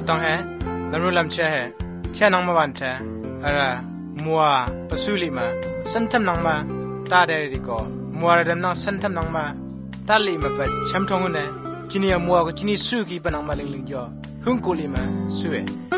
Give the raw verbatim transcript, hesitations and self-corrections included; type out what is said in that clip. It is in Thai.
ต้องแฮนรุลำเชแฮเช่นังมาวันเชอะไรมัวปะสุลิมาสันทำนังมาตาเดริโกมัวระดับนังสันทำนังมาตาลีมาเป็ดช้ำทงหุ่นเนจินีมัวก็จินีสู้กีปนังมาลิงลิงจ่อหุ่นกุลีมาสู้เอ